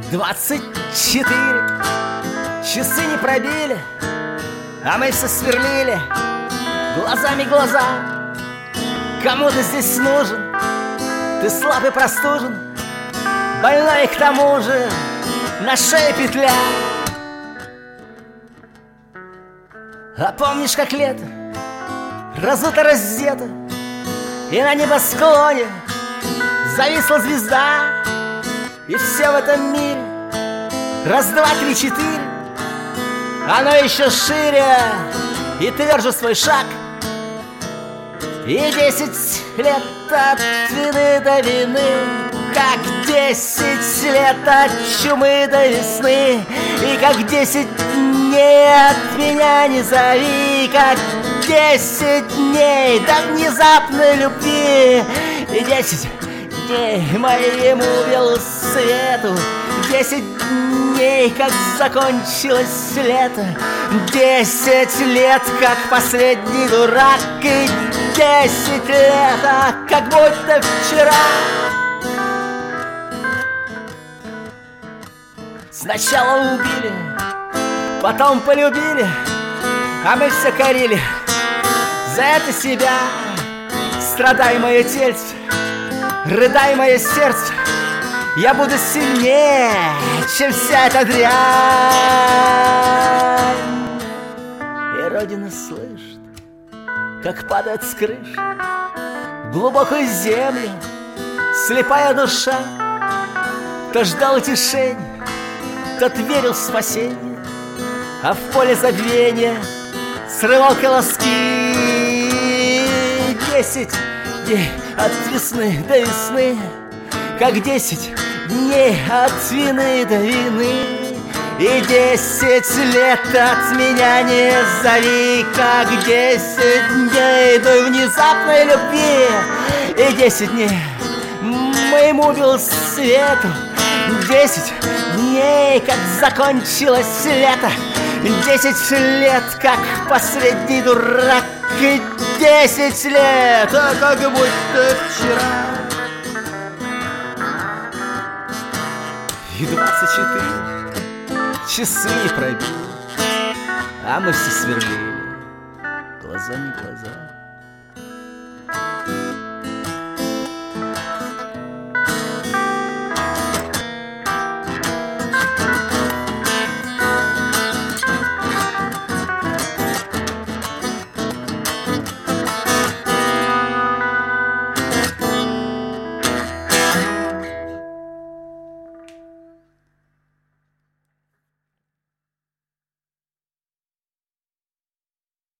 24 часы не пробили, а мы все сверлили глазами глаза. Кому ты здесь нужен? Ты слаб и простужен, больной и к тому же на шее петля. А помнишь, как лето разуто раздето, и на небосклоне зависла звезда, и все в этом мире раз, два, три, четыре, оно еще шире и тверже свой шаг. И 10 лет от вины до вины, как 10 лет от чумы до весны, и как 10 дней от меня не зови, как 10 дней до внезапной любви, и 10 дней моему белу свету, 10 дней, как закончилось лето, 10 лет, как последний дурак, и 10 лет, как будто вчера. Сначала убили, потом полюбили, а мы все корили за это себя. Страдай, мое тельце, рыдай, мое сердце, я буду сильнее, чем вся эта дрянь. И Родина слышит, как падает с крыш в глубокую землю слепая душа. Кто ждал утешения, тот верил в спасение, а в поле забвения срывал колоски. 10 дней от весны до весны, как 10 дней от вины до вины, и 10 лет от меня не зови, как 10 дней до внезапной любви, и 10 дней моему белу свету, 10 дней, как закончилось лето, 10 лет, как последний дурак, и 10 лет, как будто вчера. И 24 часы не пробили, а мы все сверлили глазами глаза.